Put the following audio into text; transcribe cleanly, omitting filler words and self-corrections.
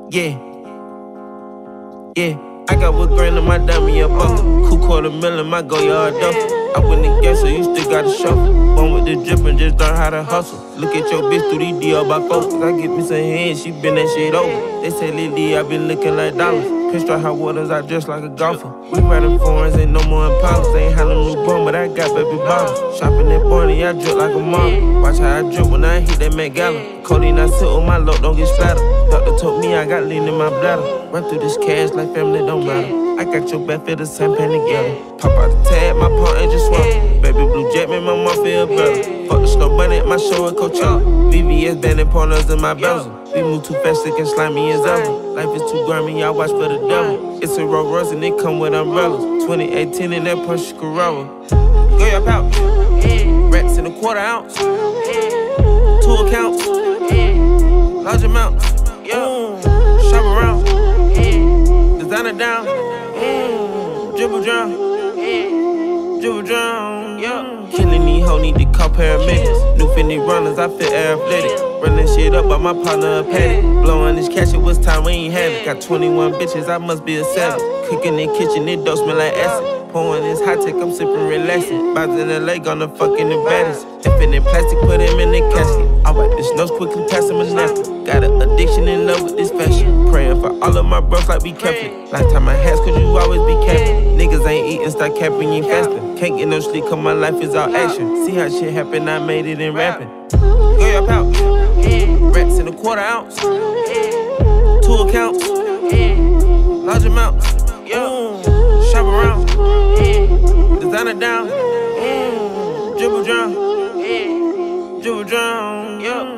Yeah, yeah. I got what grand in my dummy a bucket. Cool $250,000, my go yard duffel. I win the game, so you still gotta shuffle. Born with the drip and just learn how to hustle. Look at your bitch through these DR by focus. I get me some hands, she been that shit over. They say Lily, I been looking like dollars. Pinstripe hot waters, I dress like a golfer. We riding foreigns, ain't no more Impalas. Ain't had no newborn, but I got baby bottles. Shopping at Barney, I drip like a model. Watch how I drip when I hit that Met Gala. Codeine, I sit on my load, don't get splattered. Doctor told me I got lean in my bladder. Run through this cash like family don't matter. I got your back, feel the same pen together. Pop out the tag, my paw ain't just swallow. Baby blue jet, make my mom feel better. Fuck the snow bunny at my show at Coachella. VVS banding partners in my bezel. We move too fast, it can slime me as ever. Life is too grimy, I watch for the devil. It's a Rolls Royce and it come with umbrellas. 2018 in that Porsche Carrera. Go your pouch. Racks in a quarter ounce. 2 accounts. Large amounts. Shop around. Designer down. Dribble drown. Dribble drown. Killing these hoes, need to call paramedics. New Fendi runners, I feel athletic. Running shit up by my partner, a paddock. Blowing this cash, it was time we ain't had it. Got 21 bitches, I must be a savage. Cooking in kitchen, it don't smell like acid. Pouring this hot tech, I'm sipping relaxing. Bounce in LA, gonna fucking the baddest. Infinite plastic, put him in the casket. I wipe this nose quickly, pass him a napkin. Got an addiction in love with this fashion. Praying for all of my bros like we Catholic. Lifetime my hats, cause you always be Catholic. Niggas ain't eating, start capping, you ain't fasting. Can't get no sleep, cause my life is all action. See how shit happen, I made it in rapping. Go your pouch. Racks in a quarter ounce. 2 accounts. Large amounts. Shop around. Designer down. Dribble drown. Dribble drown.